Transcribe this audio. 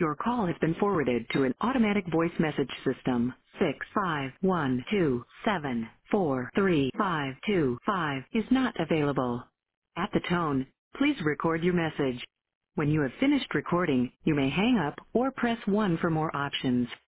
Your call has been forwarded to an automatic voice message system. 65127435525 is not available. At the tone, please record your message. When you have finished recording, you may hang up or press 1 for more options.